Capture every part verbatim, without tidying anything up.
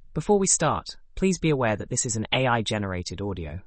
Before we start, please be aware that this is an A I-generated audio.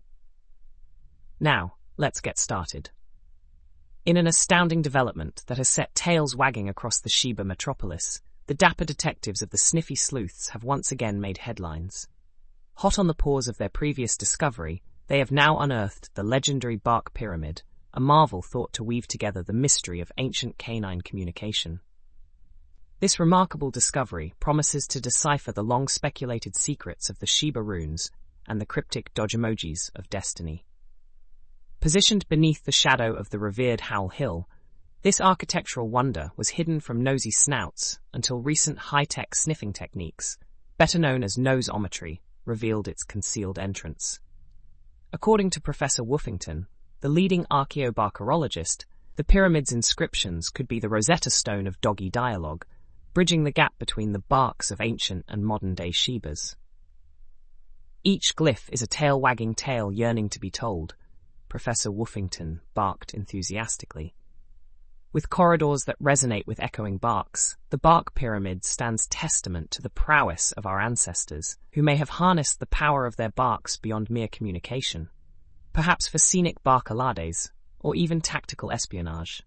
Now, let's get started. In an astounding development that has set tails wagging across the Shiba metropolis, the dapper detectives of the Sniffy Sleuths have once again made headlines. Hot on the paws of their previous discovery, they have now unearthed the legendary Bark Pyramid, a marvel thought to weave together the mystery of ancient canine communication. This remarkable discovery promises to decipher the long-speculated secrets of the Shiba runes and the cryptic Dojimojis of destiny. Positioned beneath the shadow of the revered Howl Hill, this architectural wonder was hidden from nosy snouts until recent high-tech sniffing techniques, better known as noseometry, revealed its concealed entrance. According to Professor Woofington, the leading archaeobarkerologist, the pyramid's inscriptions could be the Rosetta Stone of doggy dialogue, bridging the gap between the barks of ancient and modern-day Shibas. Each glyph is a tail-wagging tale yearning to be told, Professor Woofington barked enthusiastically. With corridors that resonate with echoing barks, the Bark Pyramid stands testament to the prowess of our ancestors, who may have harnessed the power of their barks beyond mere communication, perhaps for scenic barkalades, or even tactical espionage.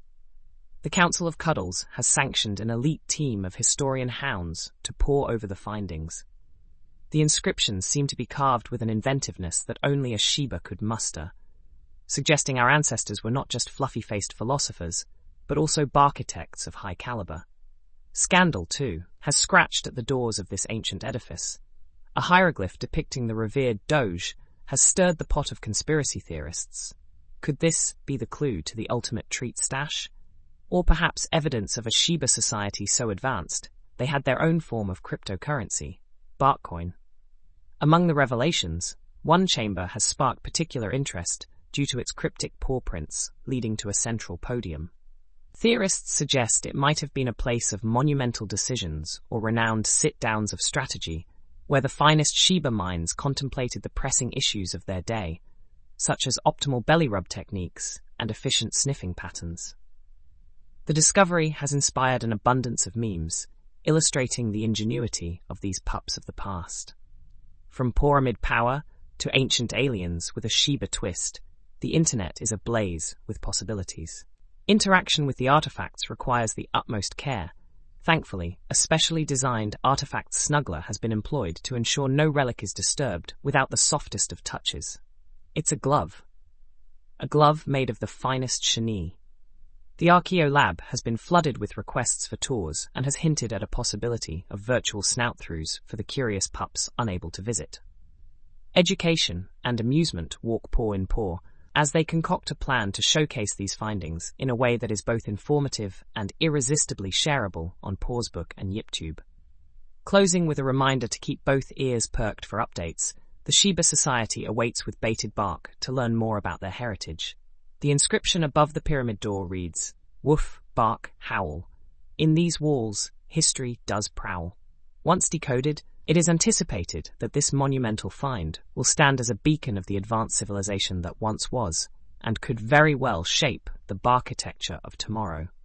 The Council of Cuddles has sanctioned an elite team of historian hounds to pore over the findings. The inscriptions seem to be carved with an inventiveness that only a Shiba could muster, suggesting our ancestors were not just fluffy-faced philosophers, but also barkitects of high caliber. Scandal, too, has scratched at the doors of this ancient edifice. A hieroglyph depicting the revered Doge has stirred the pot of conspiracy theorists. Could this be the clue to the ultimate treat stash? Or perhaps evidence of a Shiba society so advanced they had their own form of cryptocurrency, Barkcoin. Among the revelations, one chamber has sparked particular interest due to its cryptic paw prints leading to a central podium. Theorists suggest it might have been a place of monumental decisions or renowned sit-downs of strategy, where the finest Shiba minds contemplated the pressing issues of their day, such as optimal belly rub techniques and efficient sniffing patterns. The discovery has inspired an abundance of memes, illustrating the ingenuity of these pups of the past. From pyramid power to ancient aliens with a Shiba twist, the internet is ablaze with possibilities. Interaction with the artifacts requires the utmost care. Thankfully, a specially designed artifact snuggler has been employed to ensure no relic is disturbed without the softest of touches. It's a glove. A glove made of the finest chenille. The Archaeo Lab has been flooded with requests for tours and has hinted at a possibility of virtual snout-throughs for the curious pups unable to visit. Education and amusement walk paw in paw as they concoct a plan to showcase these findings in a way that is both informative and irresistibly shareable on Pawsbook and YipTube. Closing with a reminder to keep both ears perked for updates, the Shiba Society awaits with bated bark to learn more about their heritage. The inscription above the pyramid door reads, "Woof, bark, howl. In these walls, history does prowl." Once decoded, it is anticipated that this monumental find will stand as a beacon of the advanced civilization that once was, and could very well shape the barkitecture of tomorrow.